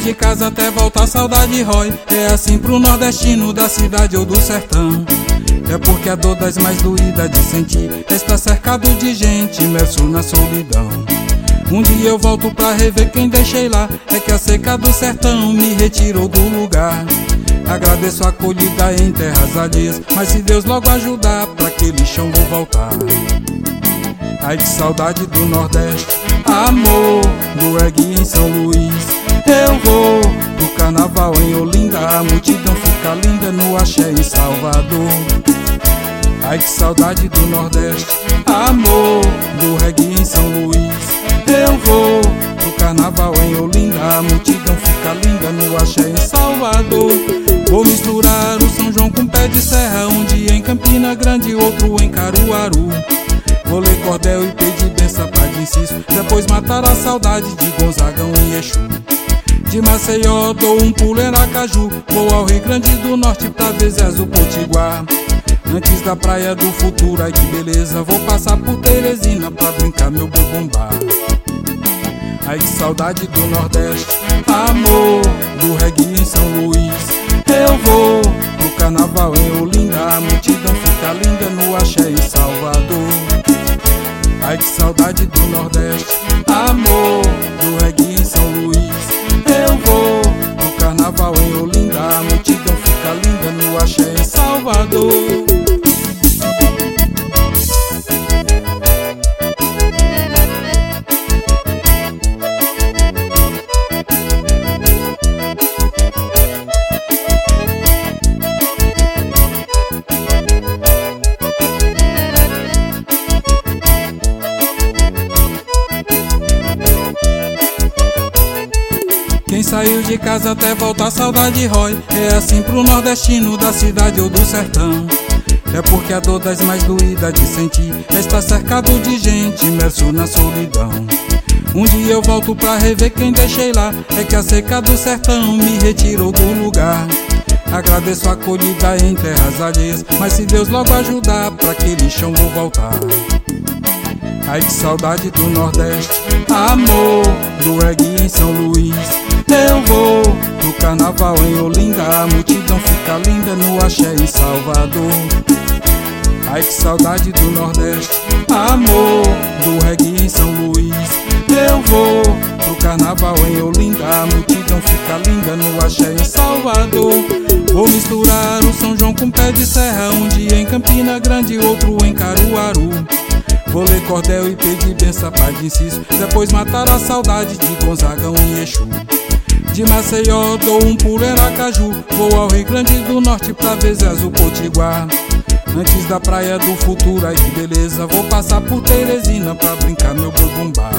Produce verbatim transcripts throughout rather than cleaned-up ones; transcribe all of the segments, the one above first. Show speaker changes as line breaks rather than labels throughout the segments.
de casa até voltar, saudade rói. É assim pro nordestino da cidade ou do sertão. É porque a dor das mais doídas de sentir está cercado de gente, imerso na solidão. Um dia eu volto pra rever quem deixei lá. É que a seca do sertão me retirou do lugar. Agradeço a acolhida em terras alheias, mas se Deus logo ajudar, pra aquele chão vou voltar. Ai, que saudade do Nordeste, amor do reggae em São Luís. Eu vou pro carnaval em Olinda, a multidão fica linda no axé em Salvador. Ai, que saudade do Nordeste, amor do reggae em São Luís. Eu vou pro carnaval em Olinda, a multidão fica linda no axé em Salvador. Vou misturar o São João com pé de serra, um dia em Campina Grande, outro em Caruaru. Vou ler cordel e pedir benção pra de Inciso, depois matar a saudade de Gonzagão e Exu. De Maceió dou um pulo em Aracaju, vou ao Rio Grande do Norte pra ver Zezo Potiguar. Antes da praia do futuro, ai que beleza, vou passar por Teresina pra brincar meu bumbumbar. Ai, que saudade do Nordeste, amor do reggae em São Luís. Eu vou pro carnaval em Olinda, a multidão fica linda no axé em Salvador. Ai, que saudade do Nordeste, amor do reggae em São Luís. Eu vou pro carnaval em Olinda, a multidão fica linda no axé em Salvador. Quem saiu de casa até voltar, saudade rói. É assim pro nordestino da cidade ou do sertão. É porque a dor das mais doídas de sentir está cercado de gente, imerso na solidão. Um dia eu volto pra rever quem deixei lá. É que a seca do sertão me retirou do lugar. Agradeço a acolhida em terras alheias, mas se Deus logo ajudar, pra aquele chão vou voltar. Ai, que saudade do Nordeste, amor do reggae em São Luís. Eu vou pro carnaval em Olinda, a multidão fica linda no axé em Salvador. Ai, que saudade do Nordeste, amor do reggae em São Luís. Eu vou pro carnaval em Olinda, a multidão fica linda no axé em Salvador. Vou misturar o São João com pé de serra, um dia em Campina Grande, outro em Caruaru. Vou ler cordel e pedir benção pra de Inciso, depois matar a saudade de Gonzagão e Exu. De Maceió dou um pulo em Aracaju, vou ao Rio Grande do Norte pra ver Zezo Potiguar. Antes da praia do futuro, ai que beleza, vou passar por Teresina pra brincar meu bumbumbar.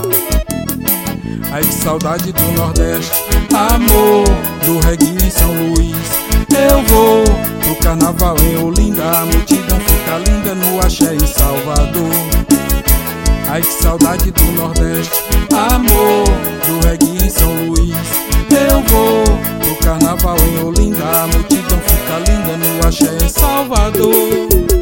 Ai, que saudade do Nordeste, amor do reggae em São Luís. Eu vou pro carnaval em Olinda, a multidão fica linda no axé em Salvador. Ai, que saudade do Nordeste, amor do reggae em São Luís. Eu vou pro carnaval em Olinda, a multidão fica linda no axé em Salvador.